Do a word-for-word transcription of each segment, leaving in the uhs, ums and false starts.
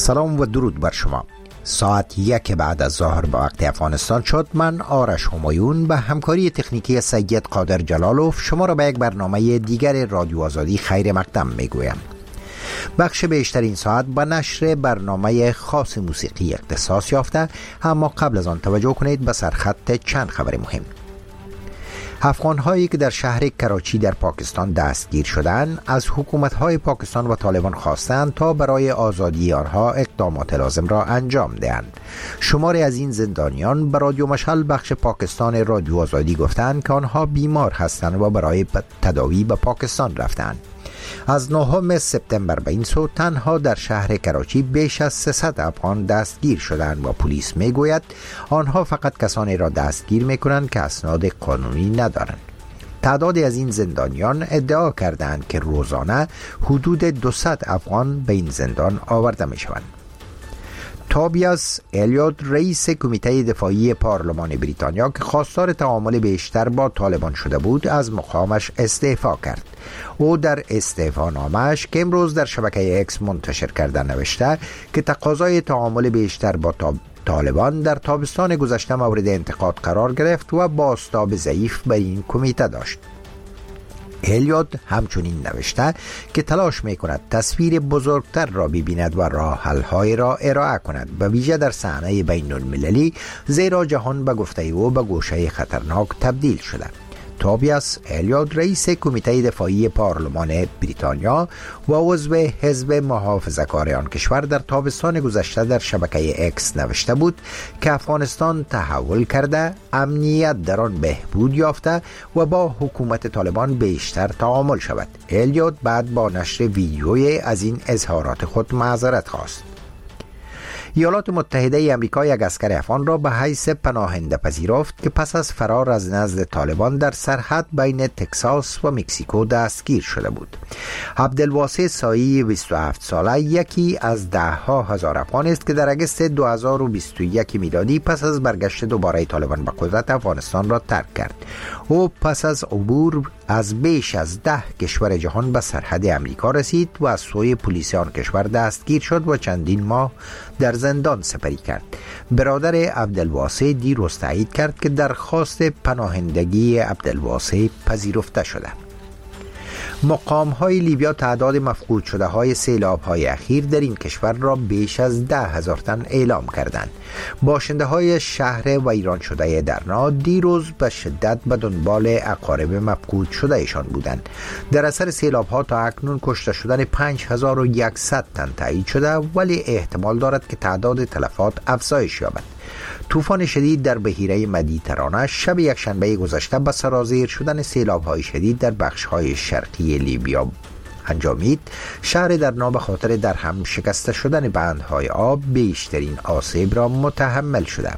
سلام و درود بر شما. ساعت یک بعد از ظهر به وقت افغانستان شد. من آرش همایون به همکاری تکنیکی سید قادر جلالوف شما را به یک برنامه دیگر رادیو آزادی خیر مقدم میگویم. بخش بیشتر این ساعت به نشر برنامه خاص موسیقی اختصاص یافته، اما قبل از آن توجه کنید به سرخط چند خبر مهم. افغان‌هایی که در شهر کراچی در پاکستان دستگیر شدند از حکومت‌های پاکستان و طالبان خواستند تا برای آزادی آنها اقدامات لازم را انجام دهند. شماری از این زندانیان به رادیو مشعل بخش پاکستان رادیو آزادی گفتند که آنها بیمار هستند و برای تداوی به پاکستان رفتند. از نهم سپتامبر به این سو تنها در شهر کراچی بیش از سیصد افغان دستگیر شدند و پلیس میگوید آنها فقط کسانی را دستگیر میکنند که اسناد قانونی ندارند. تعدادی از این زندانیان ادعا کردند که روزانه حدود دویست افغان به این زندان آورده میشوند. تابیاس الیوت رئیس کمیته دفاعی پارلمان بریتانیا که خواستار تعامل بیشتر با طالبان شده بود از مقامش استعفا کرد. او در استعفا نامه‌اش که امروز در شبکه اکس منتشر کرده نوشته که تقاضای تعامل بیشتر با طالبان در تابستان گذشته مورد انتقاد قرار گرفت و بازتاب ضعیف به این کمیته داشت. الیوت همچنین نوشته که تلاش میکند تصویر بزرگتر را ببیند و راه حل‌های را ارائه کند، به ویژه در صحنه بین المللی، زیرا جهان به گفته او به گوشه خطرناک تبدیل شده. تابیاس الیوت رئیس کمیته دفاعی پارلمان بریتانیا و عضو حزب محافظه‌کار آن کشور در تابستان گذشته در شبکه اکس نوشته بود که افغانستان تحول کرده، امنیت در آن بهبود یافته و با حکومت طالبان بیشتر تعامل شود. الیوت بعد با نشر ویدیویی از این اظهارات خود معذرت خواست. ایالات متحده ای آمریکا یک اسکر افغان را به حیث پناهنده پذیرفت که پس از فرار از نزد طالبان در سرحد بین تگزاس و مکزیکو دستگیر شده بود. عبدالواسع سایی بیست و هفت ساله یکی از ده ها هزار افغان است که در اگست دو هزار و بیست و یک میلادی پس از برگشت دوباره طالبان به قدرت افغانستان را ترک کرد. او پس از عبور از بیش از ده کشور جهان به سرحد امریکا رسید و از سوی پلیس آن کشور دستگیر شد و چندین ماه در زندان سپری کرد. برادر عبدالواسع دیروز تایید کرد که درخواست پناهندگی عبدالواسع پذیرفته شده. مقام های لیبیا تعداد مفقود شده های سیلاب های اخیر در این کشور را بیش از ده هزار تن اعلام کردند. باشنده های شهر ویران شده درنا دیروز به شدت به دنبال اقارب مفقود شده ایشان بودند. در اثر سیلاب ها تا اکنون کشته شدن پنج هزار و صد تن تایید شده، ولی احتمال دارد که تعداد تلفات افزایش یابد. طوفان شدید در بحیره مدیترانه شب یکشنبه گذشته به سرازیر شدن سیلاب‌های شدید در بخش‌های شرقی لیبیا انجامید. شهر درنا به خاطر در هم شکسته شدن بندهای آب بیشترین آسیب را متحمل شده.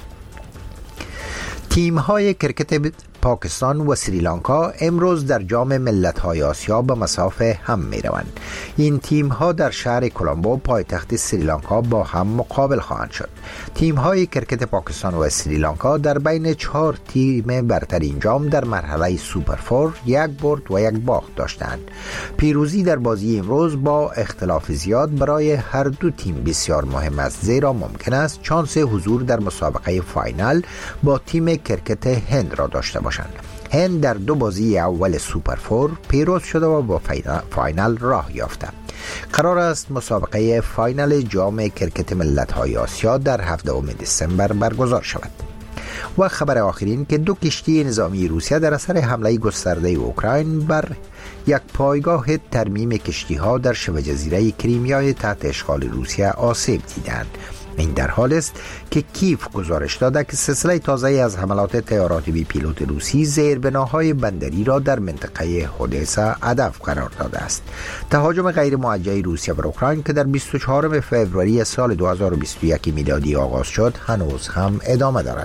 تیم‌های کرکت پاکستان و سریلانکا امروز در جام ملت‌های آسیا به مسافه هم می‌روند. این تیم‌ها در شهر کولمبو پایتخت سریلانکا با هم مقابل خواهند شد. تیم‌های کرکت پاکستان و سریلانکا در بین چهار تیم برتر این جام در مرحله سوپر فور یک برد و یک باخت داشتند. پیروزی در بازی امروز با اختلاف زیاد برای هر دو تیم بسیار مهم است، زیرا ممکن است شانس حضور در مسابقه فاینال با تیم کرکت هند را داشته باشند. هند در دو بازی اول سوپر فور پیروز شده و با فاینال راه یافته. قرار است مسابقه فاینال جام کرکت ملت‌های آسیا در هفدهم دسامبر برگزار شود. و خبر آخرین که دو کشتی نظامی روسیه در اثر حمله گسترده اوکراین بر یک پایگاه ترمیم کشتی‌ها در شبه جزیره کریمیا تحت اشغال روسیه آسیب دیدند. این در حال است که کیف گزارش داده که سلسله تازه از حملات طیارات بی پیلوت روسی زیربناهای بندری را در منطقه اودسا هدف قرار داده است. تهاجم غیر موجه روسیه بر اوکراین که در بیست و چهارم فوریه سال دو هزار و بیست و یک میلادی آغاز شد هنوز هم ادامه دارد.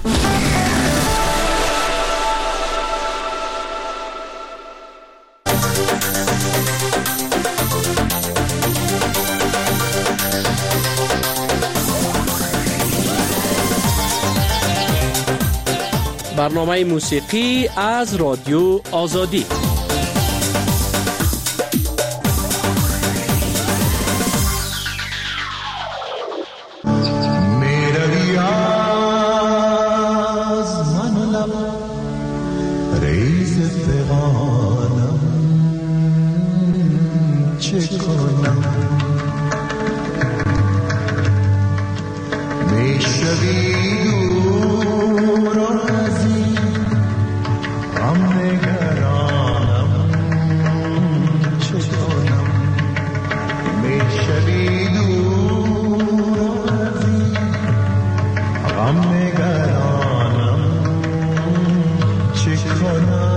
برنامه موسیقی از رادیو آزادی. ریز فغانم چه کنم میشوی دور از این غم نگرانم چه کنم میشوی دور از این غم نگرانم چه کنم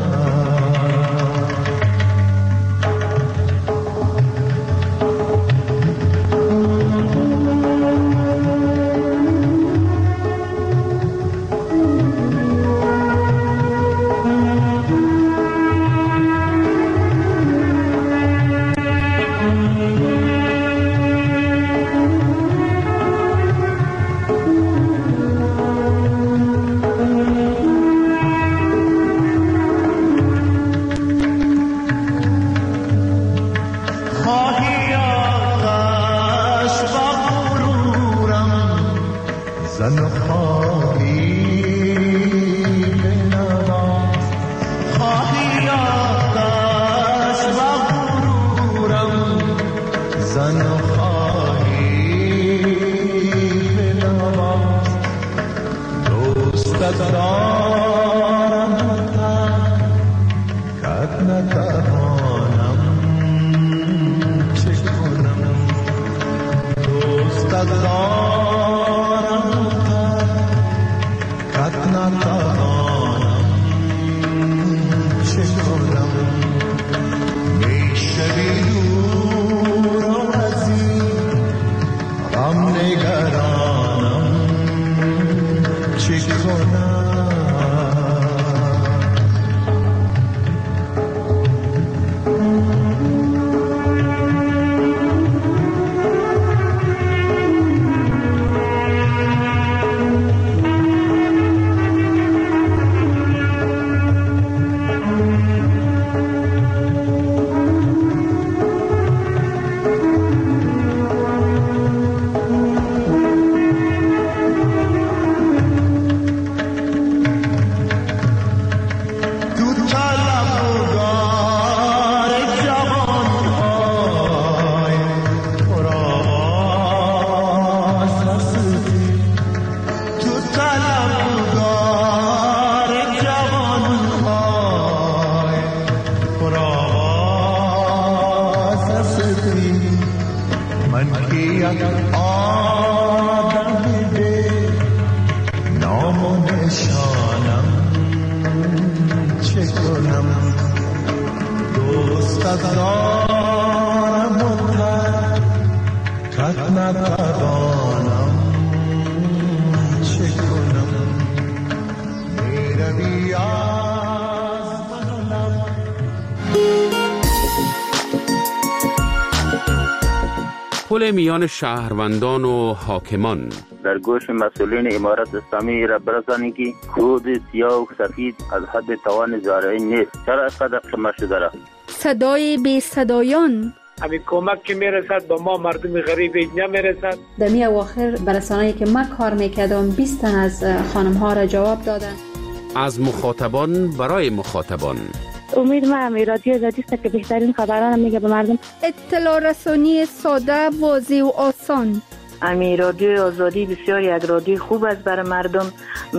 پل میان شهروندان و حاکمان. در گوش مسئولین امارت اسلامی را برسانید که کود سیاه و سفید از حد توان زارعی نیست. چرا اینقدر قمه شده را؟ صدای بی صدایان. همین کمک که میرسد با ما مردم غریب اینجا میرسد. در می اواخر برسانه‌ای که من کار میکردم بیست تن از خانم ها را جواب دادن. از مخاطبان برای مخاطبان. امید ما هم رادیو آزادی است که بهترین خبران میگه به مردم. اطلاع رسانی ساده، واضح و آسان. امی رادیو آزادی بسیار یک رادیو خوب است برای مردم،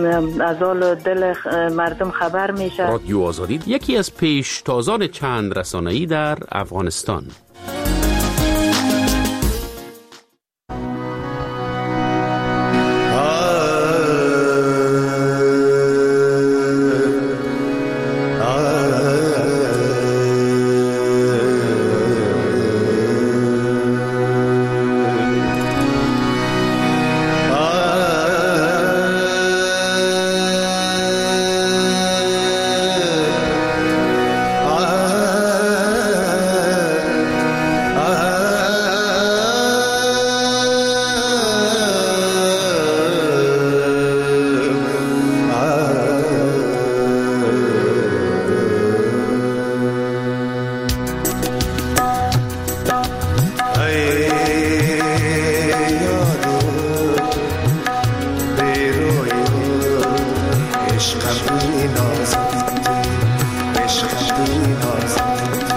از حال دل مردم خبر میشه. رادیو آزادی یکی از پیشتازان چند رسانه‌ای در افغانستان. توی نازم عشقم توی نازم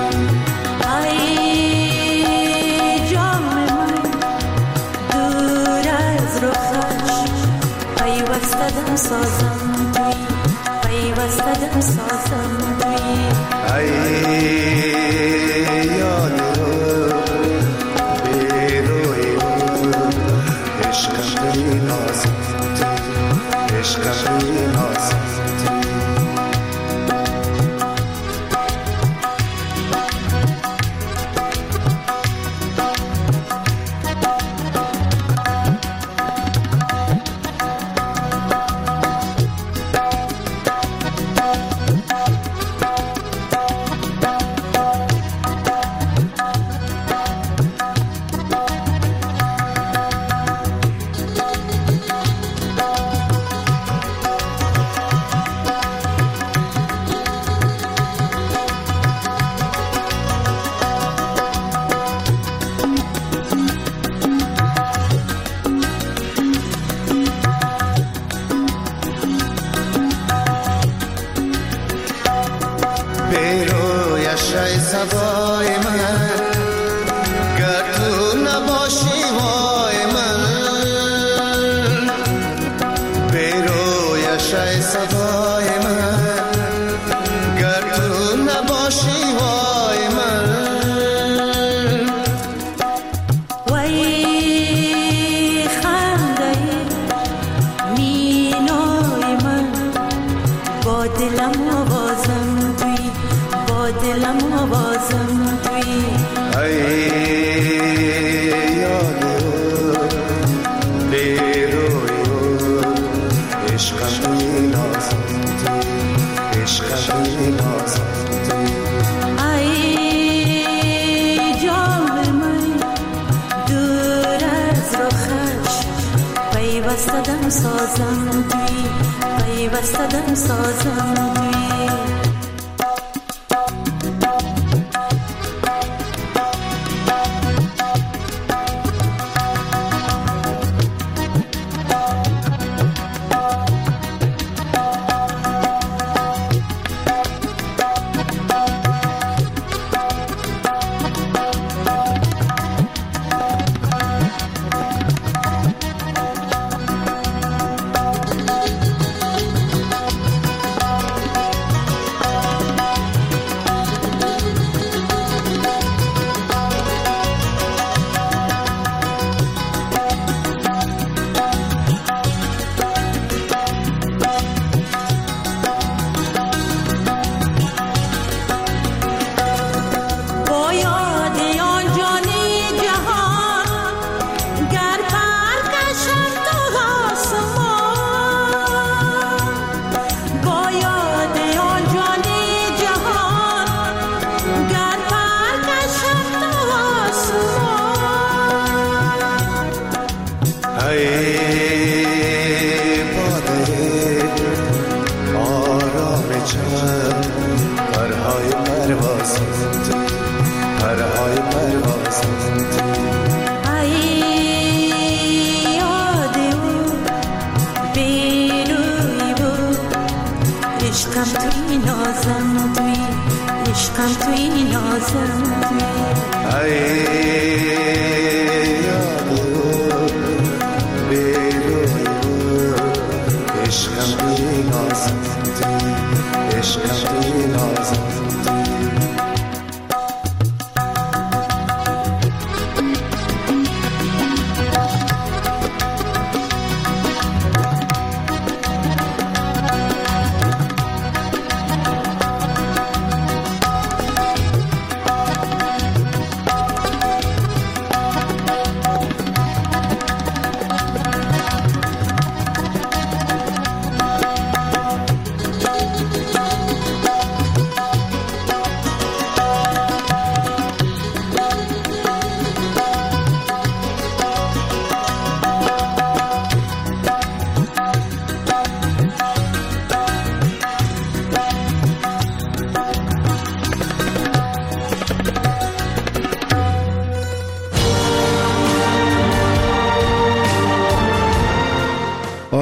ای جام من دور از رخش پیوستدم سازم توی پیوستدم سازم توی ای یاد رو به روی رو عشقم توی نازم عشقم توی نازم سوای من گر تو نباشی وای من بیرویش ای سوای من گر تو نباشی وای من وای خنده مینای من با دلم آوازم توی با دلم آوازم توی ای یادو بیروی عشقم توی نازم توی عشقم توی نازم ای جام من دور از رخش پیوستدم سازم توی پیوستدم سازم توی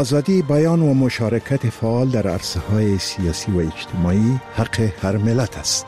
آزادی بیان و مشارکت فعال در عرصه‌های سیاسی و اجتماعی حق هر ملت است.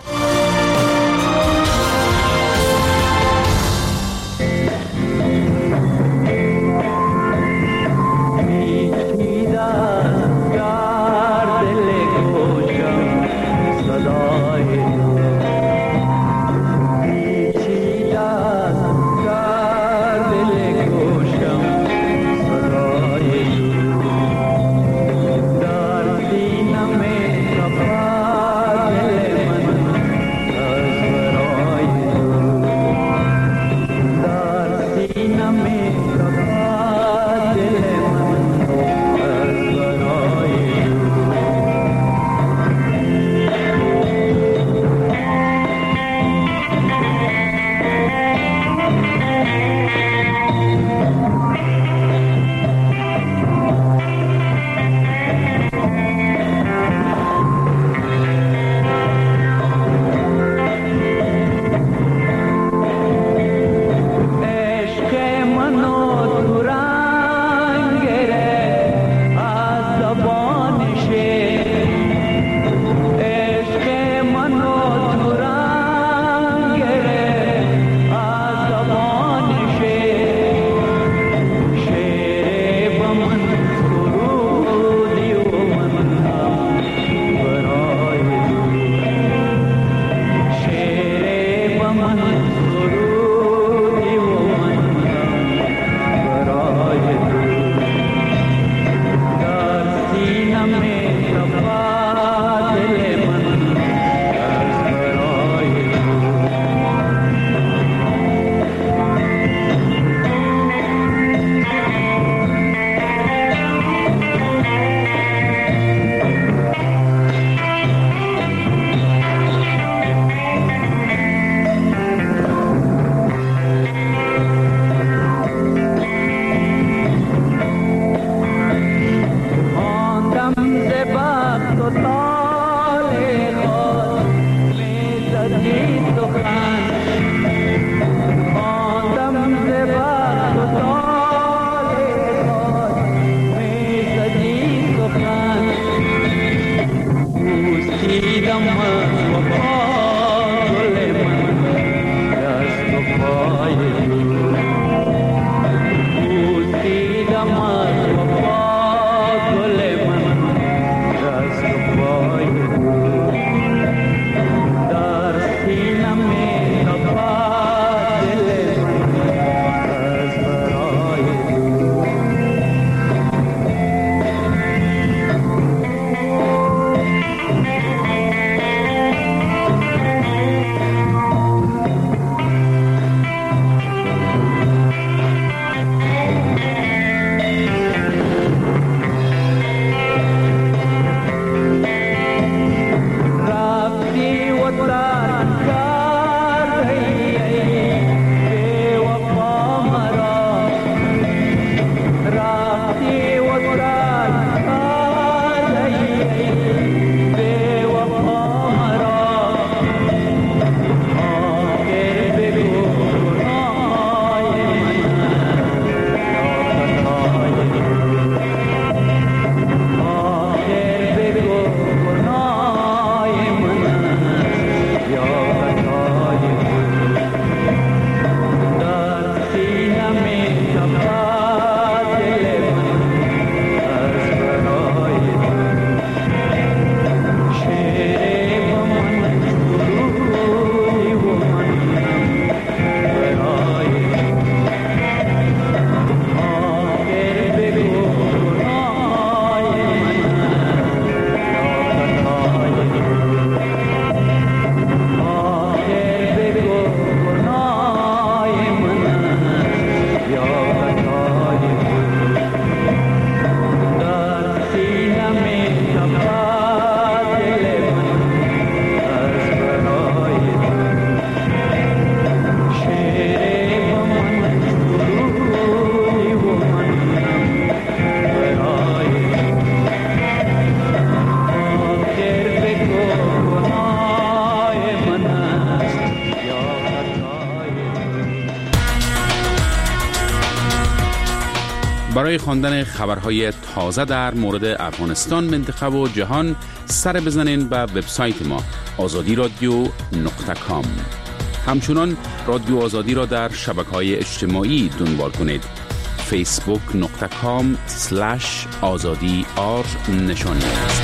برای خواندن خبرهای تازه در مورد افغانستان، منطقه و جهان سر بزنین به وبسایت ما آزادی رادیو نقطه کام. همچنان رادیو آزادی را در شبکه‌های اجتماعی دنبال کنید. فیسبوک نقطه کام سلش آزادی آر نشانی است.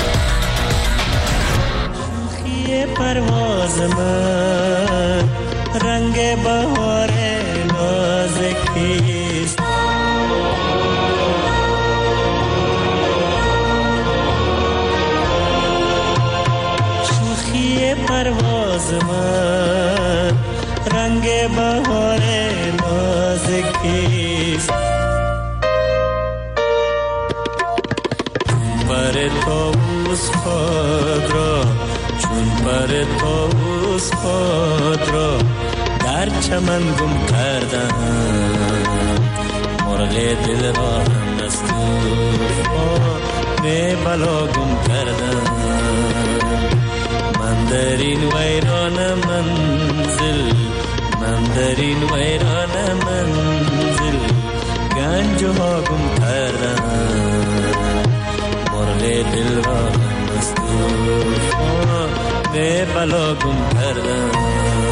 شوخی پرواز من رنگ بهار نازکیست، شوخی پرواز من رنگ بهار نازکیست. پر طاووس خود را چون پر طاووس خود را در چمن گم کردم، مرغ دل را هم از طوفان بلا گم کردم. من در این ویران منزل، من در این ویران منزل گنج ها گم کردم، مرغ دل را هم از طوفان بلا گم کردم.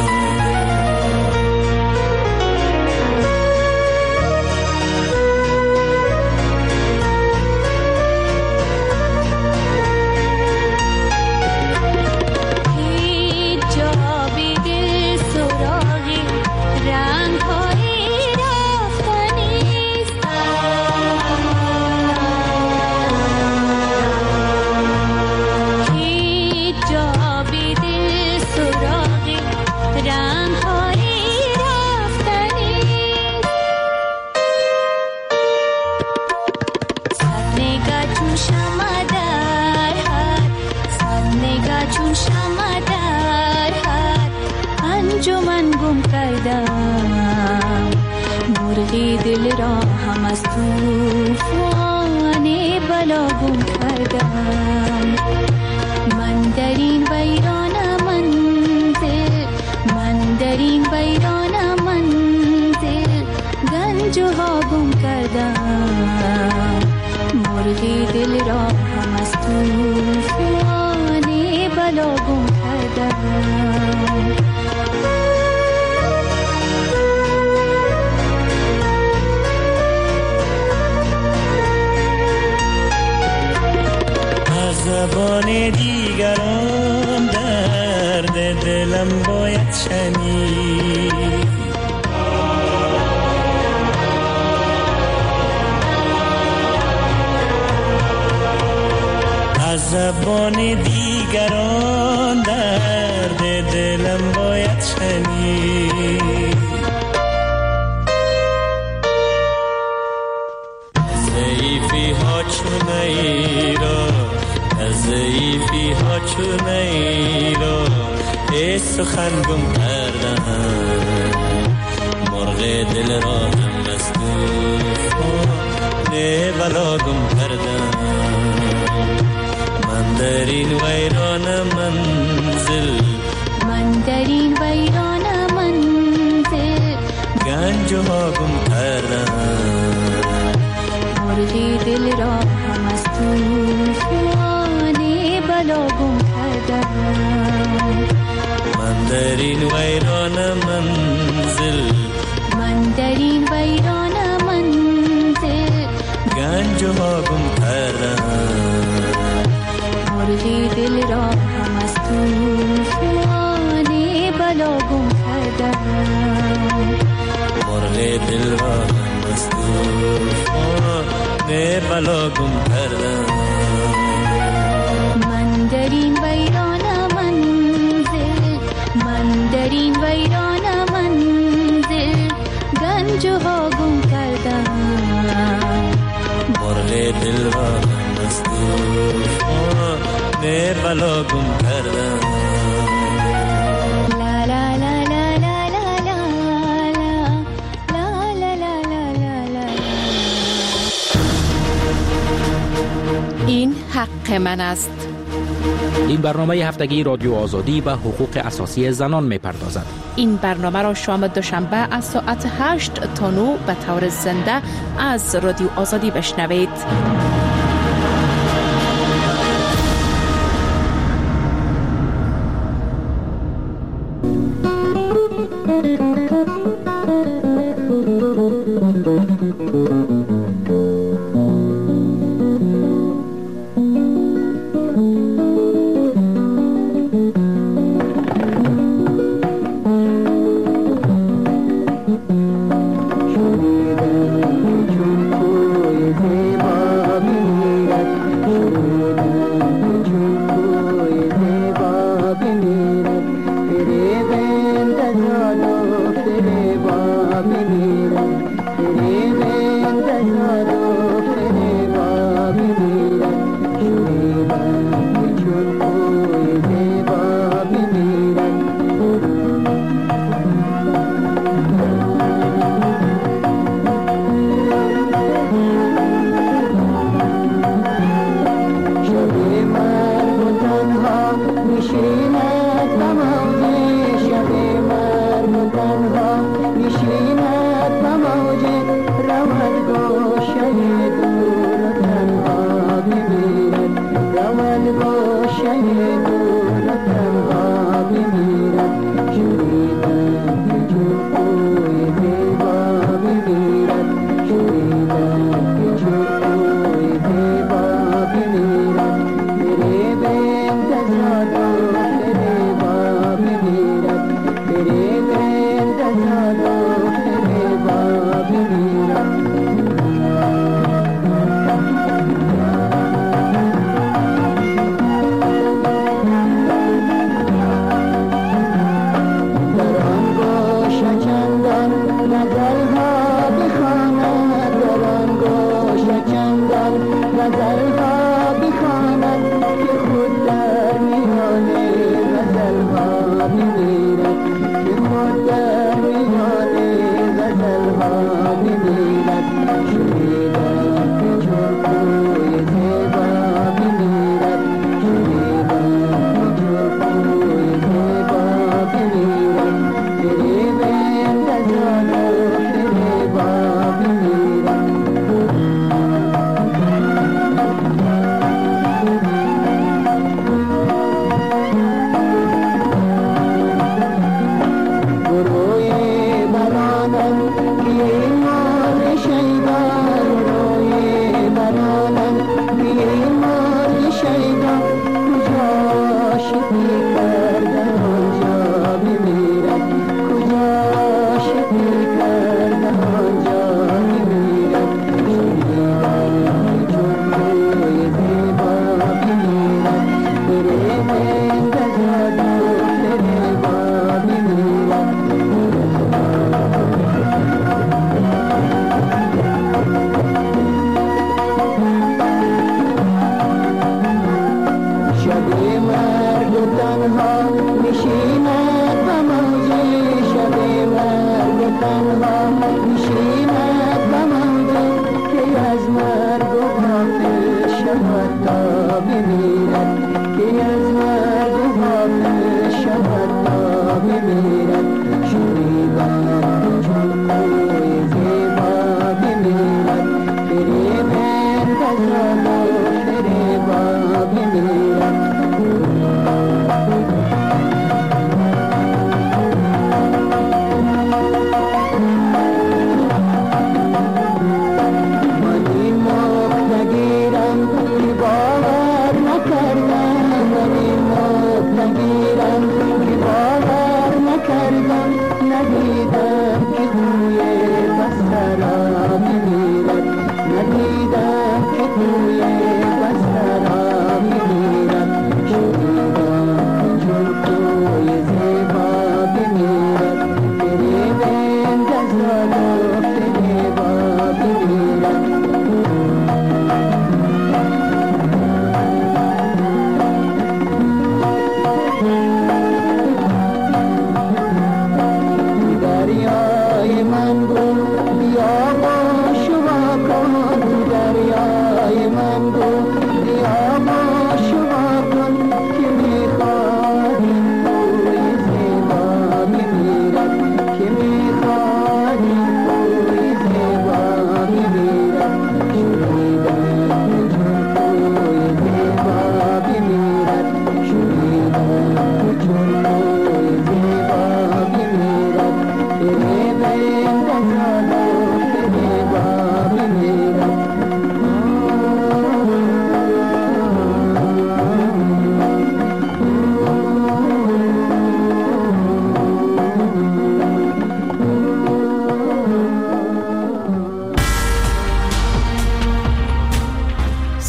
دل را هم از طوفان بلا گم کردم. من در این ویران منزل، من در این ویران منزل گنج ها گم کردم، مرغ دل را هم از طوفان بلا گم کردم. زبان دیگران درد دلم باید شنید، از زبان دیگران درد دلم باید شنید. ضعیفی ها چونه را، ضعیفی ها چونه را ای سخن گم کردم، مرغ دل را هم از طوفان بلا گم کردم. من در این ویران منزل، من در این ویران منزل گنج ها گم کردم، مرغ دل را هم از طوفان بلا گم کردم. من در این ویران منزل، من در این ویران منزل گنج ها گم کردم، مرغ دل را هم از طوفان بلا گم کردم، مرغ دل را هم از طوفان بلا گم کردم. من در این ویران منزل، من در این ویران منزل گنج ها گم کردم، مرغ دل را هم از طوفان بلا گم کردم. لا لا لا لا لا لا لا لا لا لا لا. این حق من است. این برنامه هفتگی رادیو آزادی به حقوق اساسی زنان می‌پردازد. این برنامه را شام دوشنبه از ساعت هشت تا نه به طور زنده از رادیو آزادی بشنوید. तेरे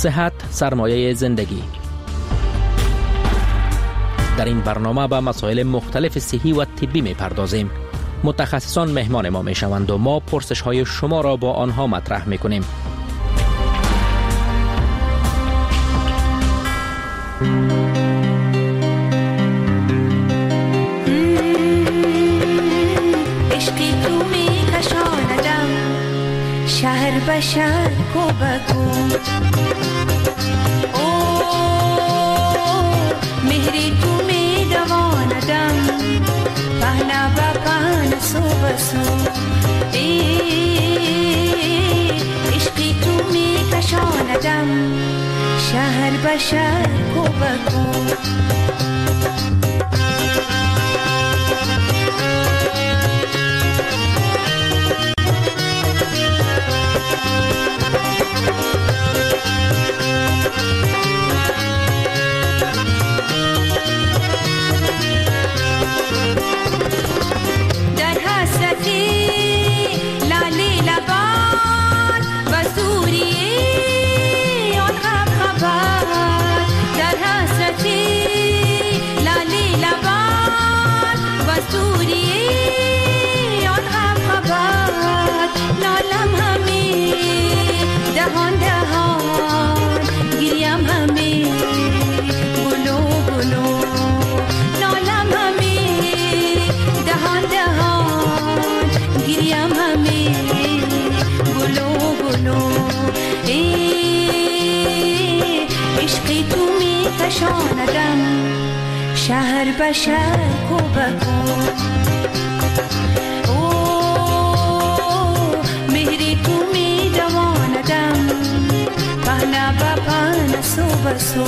صحت سرمایه زندگی. در این برنامه به مسائل مختلف صحی و طبی می پردازیم. متخصصان مهمان ما می شوند و ما پرسش های شما را با آنها مطرح می کنیم. شهر به شهر کو بگو او مهری تو می دواندم پهنا با پهن سو بسو ای عشقی تو می کشاندم شهر به شهر کو بگو شهر به شهر کو بگو او مهری تو می دواندم پهنا با پهن سو بسو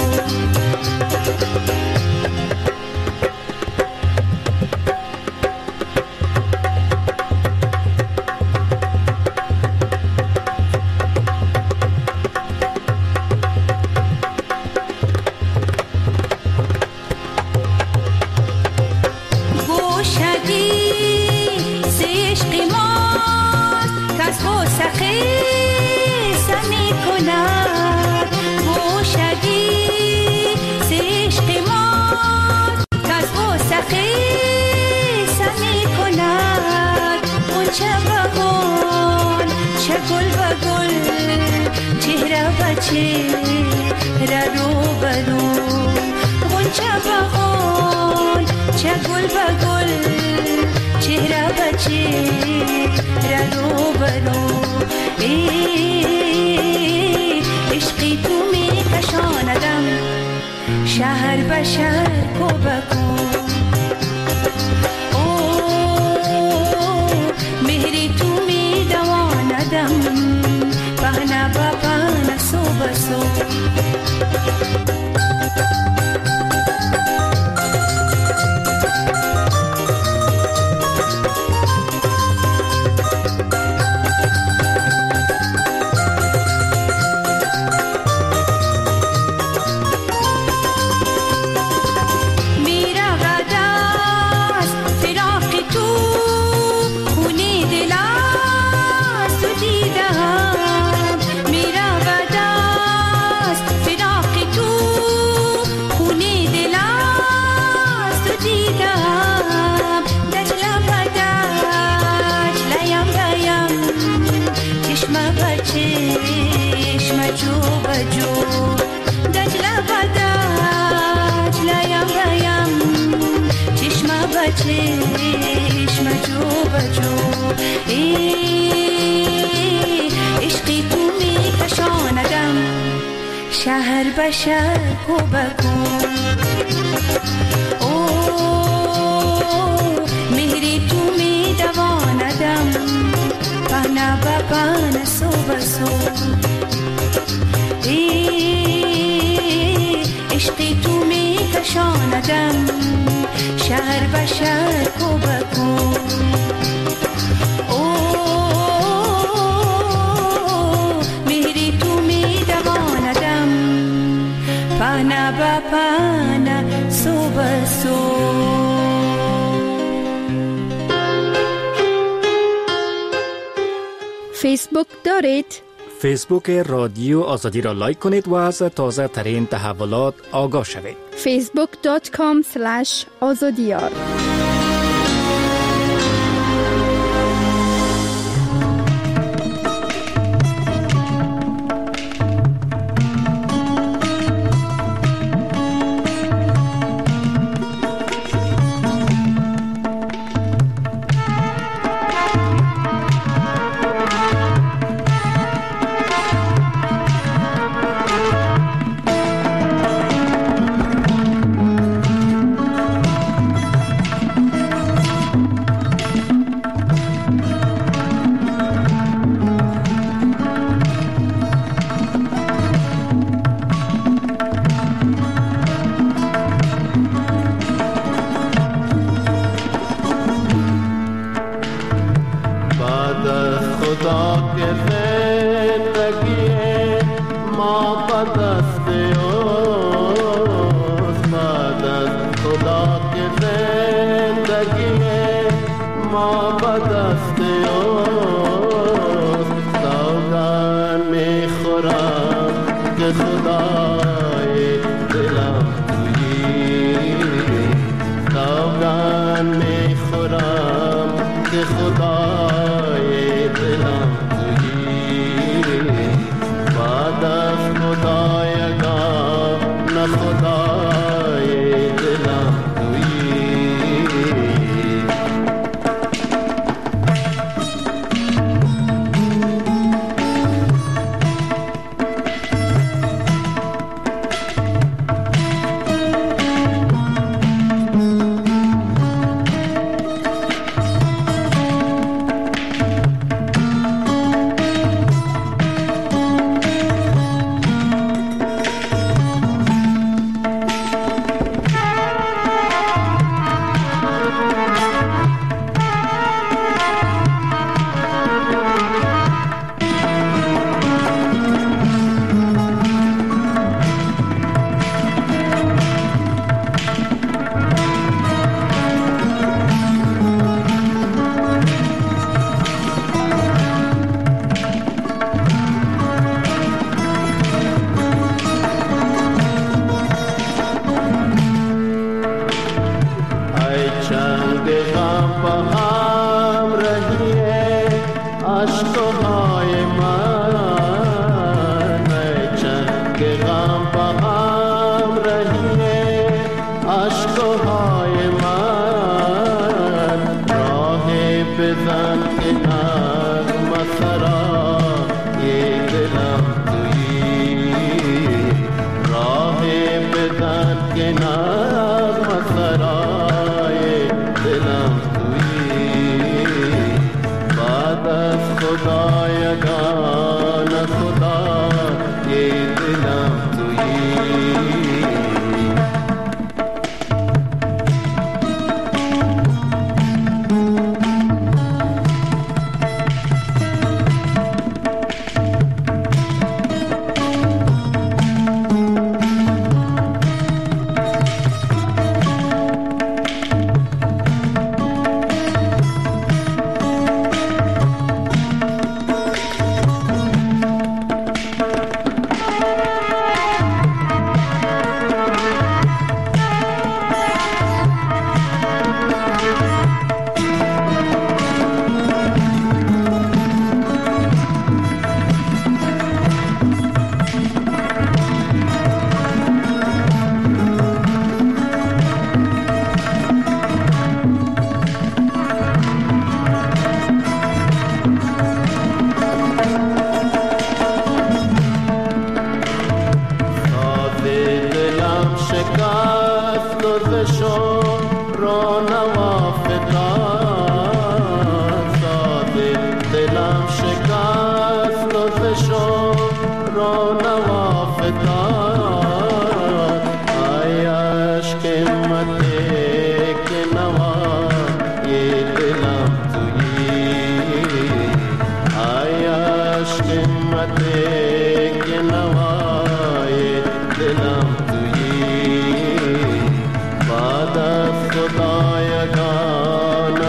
شهر به شهر کو بگو او مهری تو می دواندم پهنا با پهن سو بسو چشم جو بجو ای عشقی تو می کشاندم شهر به شهر کو بگو او مهری تو می دواندم پهنا با پهن سو بسو ای عشقی تو می کشاندم شهر به شهر کو بگو او مهری تو می دواندم پهنا با پهن سو بسو فیسبوک دارید؟ فیسبوک رادیو آزادی را لایک کنید و از تازه ترین تحولات آگاه شوید. فیسبوک دات کام اسلش آزادیار.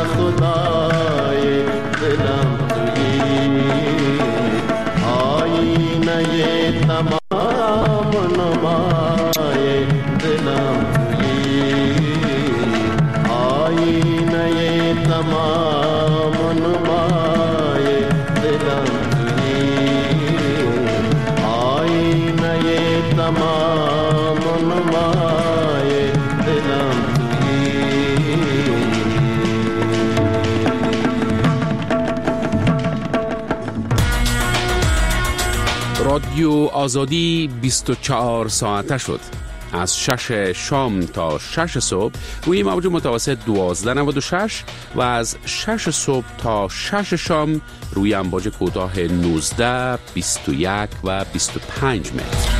خدای دلم تویی آیی رادیو آزادی بیست و چهار ساعته شد. از شش شام تا شش صبح روی موج متوسط دوازده نود و شش و از شش صبح تا شش شام روی امواج کوتاه نوزده، بیست و یک و بیست و پنج متر.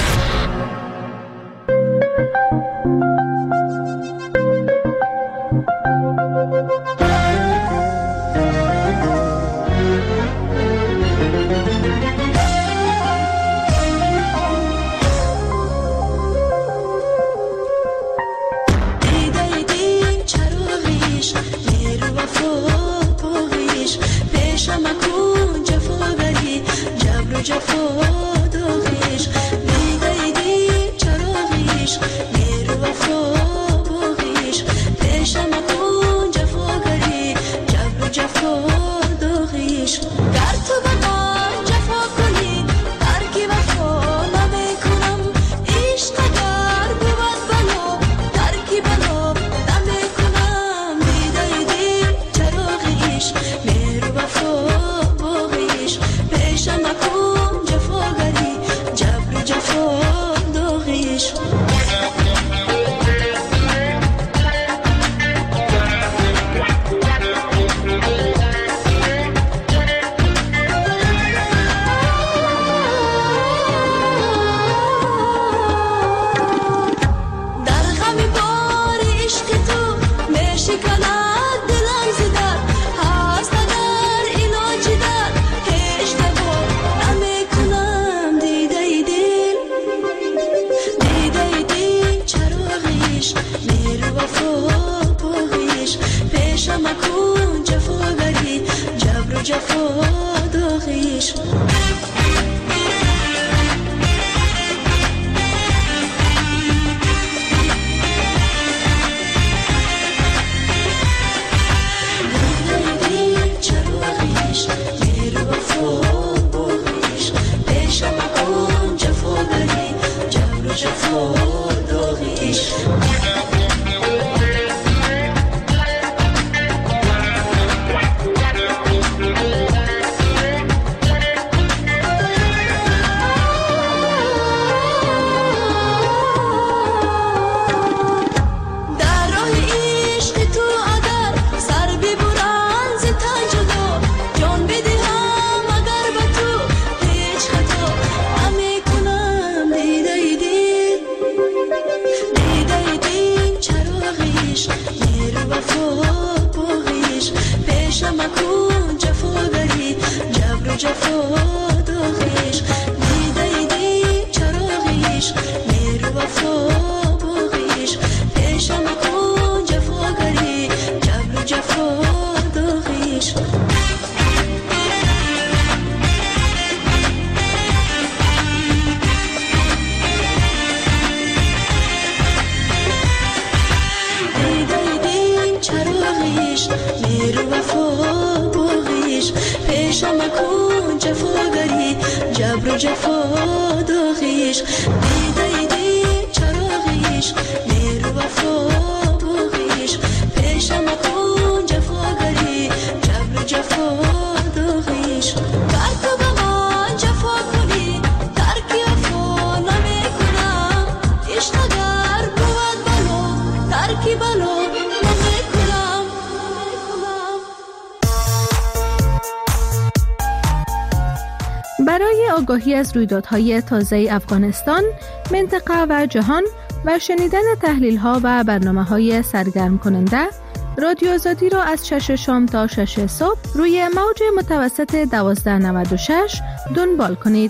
برای آگاهی از رویدادهای تازه افغانستان، منطقه و جهان و شنیدن تحلیل‌ها و برنامه‌های سرگرم کننده، رادیو آزادی را از شش شام تا شش صبح روی موج متوسط دوازده نود و شش دنبال کنید.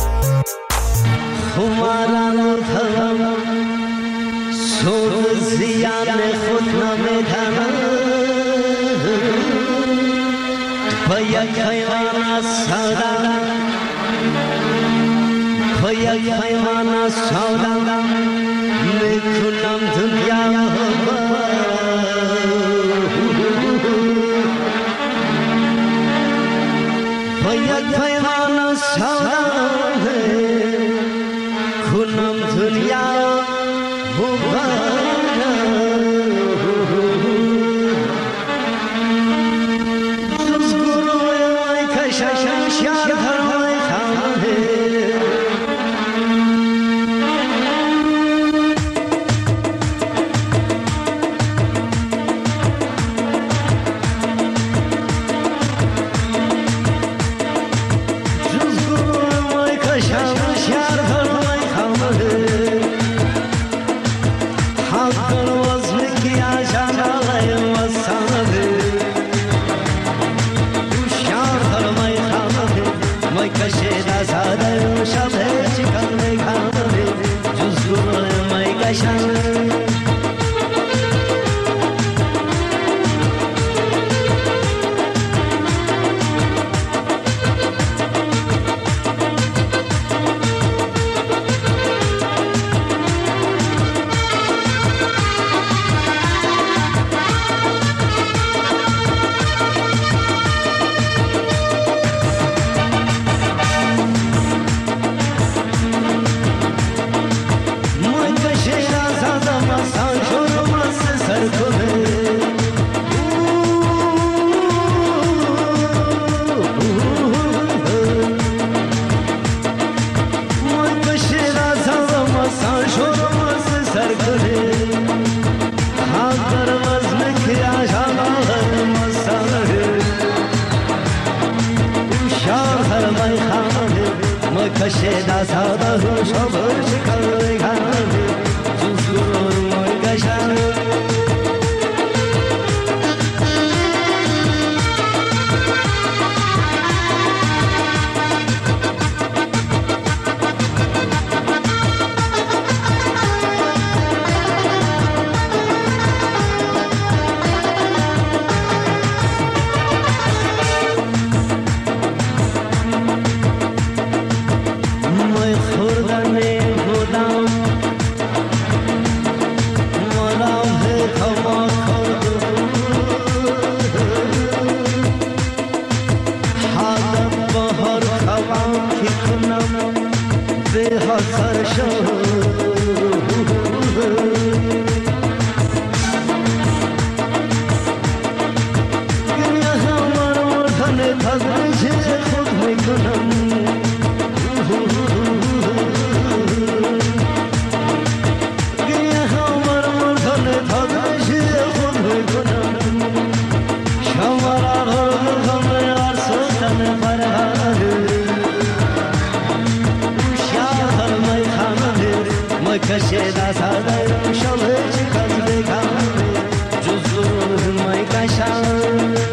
با یک پیمان سودا میکنم دنیا با یک پیمان سودا کنم دنیا جز گروه کشش یار های خانه کشید از ساده شبر شکل گرده جز گرور مای گشن کشید از ساده شبر شکل گرده جز گرور مای گشن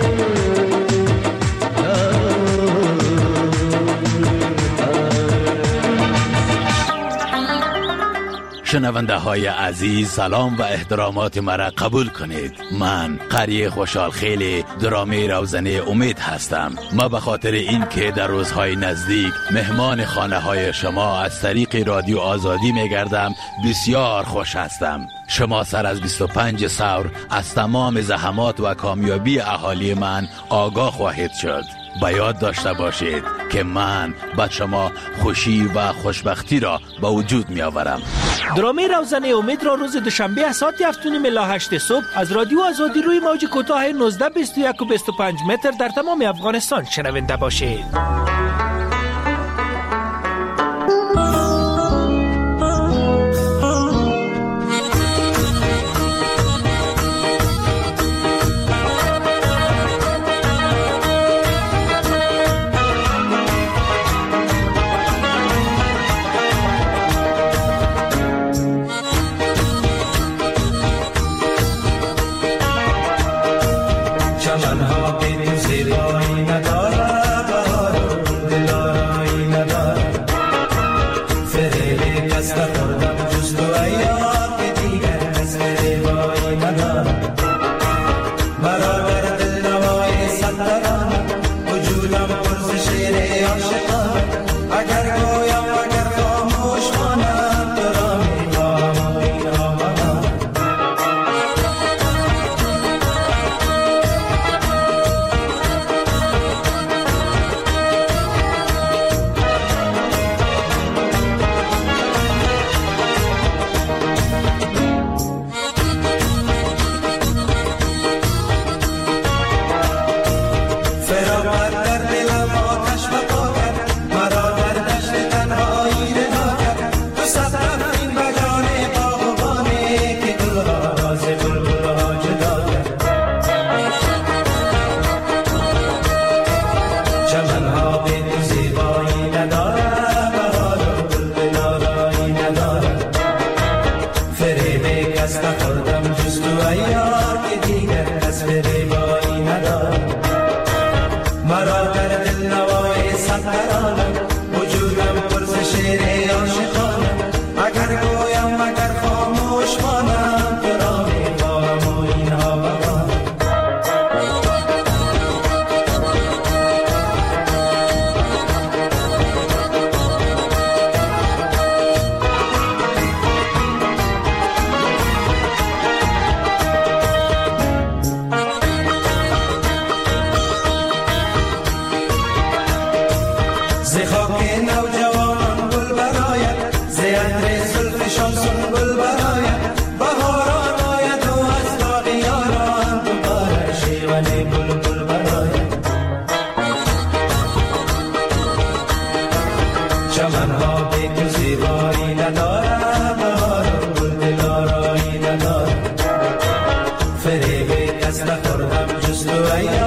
شنونده های عزیز، سلام و احترامات مرا قبول کنید. من قری خوشحال خیلی درامه روزنه امید هستم. ما به خاطر این که در روزهای نزدیک مهمان خانه های شما از طریق رادیو آزادی میگردم بسیار خوش هستم. شما سر از بیست و پنج سور از تمام زحمات و کامیابی اهالی من آگاه خواهید شد. با یاد داشته باشید که من به شما خوشی و خوشبختی را به وجود می آورم. درامه روزنه امید را روز دوشنبه از ساعت هفت و نیم الی هشت صبح از رادیو آزادی روی موج کوتاه نوزده بیست و یک و بیست و پنج متر در تمام افغانستان شنونده باشید.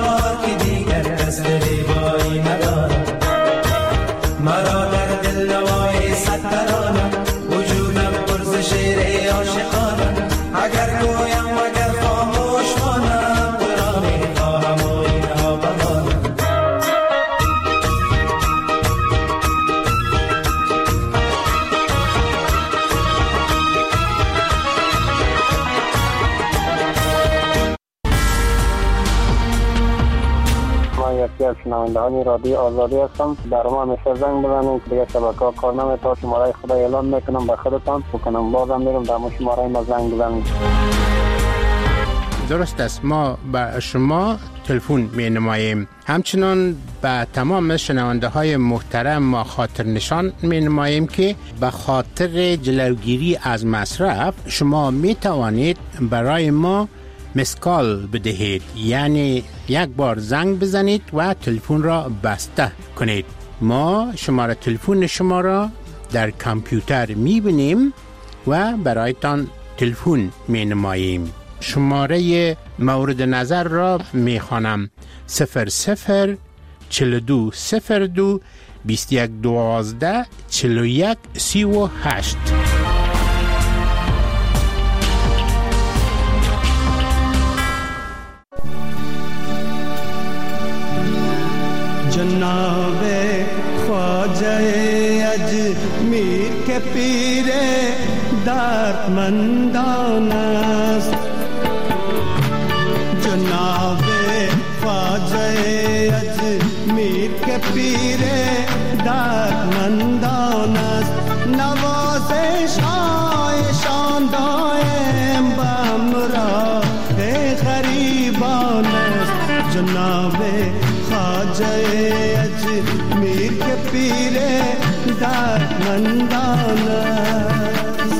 مرا در دل یکی از شنوندهان رادیو آزادی هستم. در ما همیشه زنگ بزنید، دیگه شبکه‌ها کار نمی‌کنه. شماره خدا اعلام میکنم به خودتان بکنم، بازم میرم در شماره ما زنگ بزنید. درست است، ما به شما تلفن می نماییم. همچنان به تمام شنونده های محترم ما خاطر نشان می نماییم که به خاطر جلوگیری از مصرف شما می توانید برای ما مسکال بدهید، یعنی یک بار زنگ بزنید و تلفن را بسته کنید. ما شماره تلفن شما را در کامپیوتر می بینیم و برایتان تلفن می نماییم. شماره مورد نظر را می خوانم: صفر صفر چل دو صفر دو بیست یک دوازده چل و یک سی و هشت. جناب خواجه اجمیر کے پیر دردمندان است، جناب خواجه اجمیر کے پیر دردمندان است، نوازش هایشان دائم به همراه غریبان است. جناب خواجه اجمیر کے پیر دردمندان است.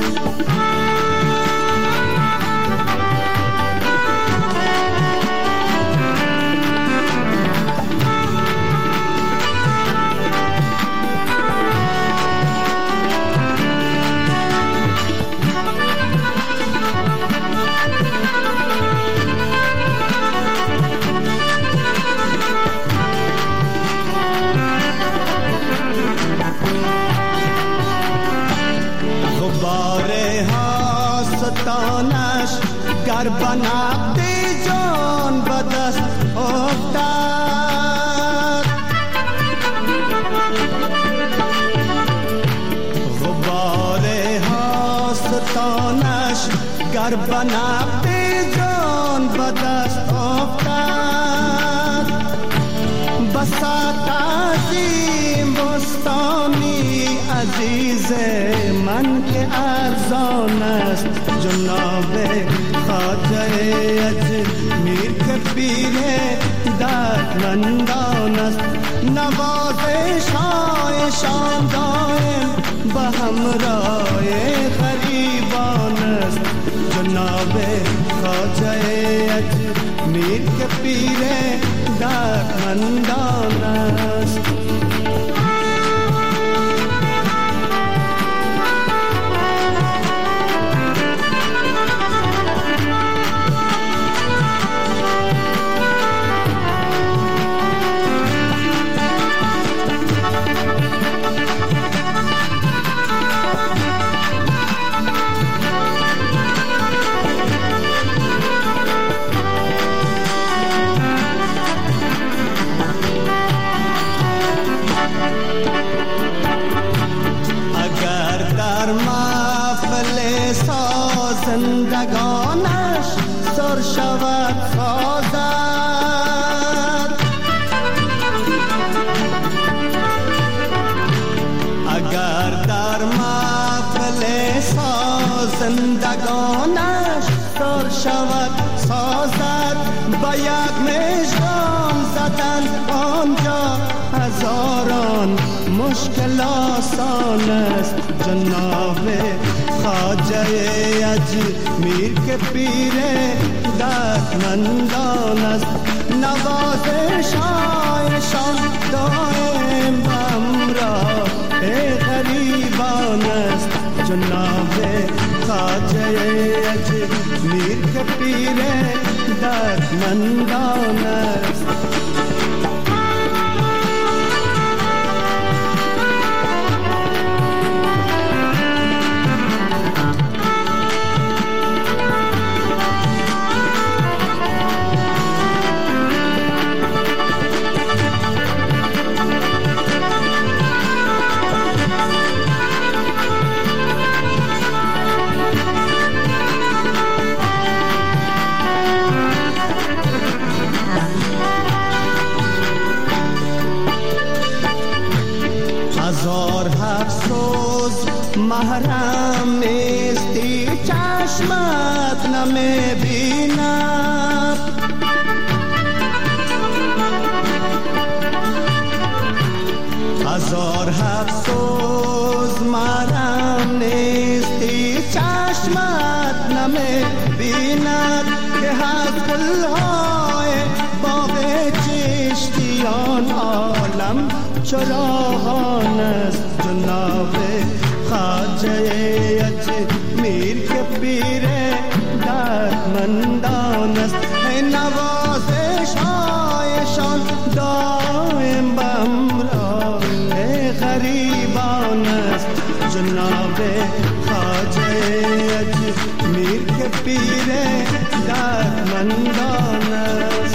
گر بنقد جان به دست افتد، غبار هاستانش گر بنقد جان به دست افتد، بساط عظیم بستانی عزیز من که ارزان است. جناب خواجه اجمیر کے پیر دردمندان است، نوازش هایشان دائم به همراه غریبان است. جناب خواجه اجمیر کے پیر دردمندان است. زندگانش سر شود سازد، اگر در محفل سازندگانش سر شود سازد، با یک مژگان زدن آنجا هزاران مشکل آسان است. جناب خواجه اجمیر کے پیر دردمندان است، نوازش هایشان دائم همراه غریبان است. جناب خواجه اجمیر کے پیر دردمندان است. هزار افسوس مرم نیستی چشمت نمی بیند که از گلهای باغ چشتیان عالم چراغان است جناب خواجه اجمیر که پیر دردمندان است نوازش هایشان دائم بمراه غریبان است جناب خواجه اجمیر که پیر دردمندان است.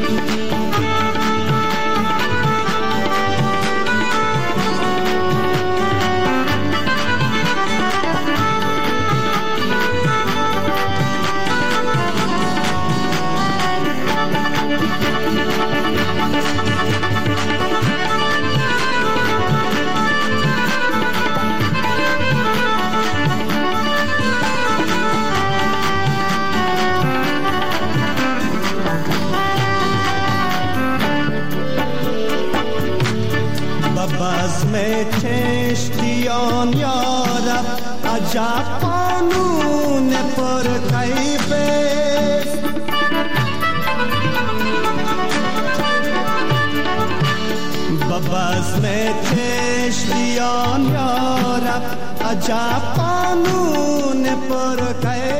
بزم چشتیان یارب عجب قانون پر کیف است بزم چشتیان یارب عجب قانون پر کیف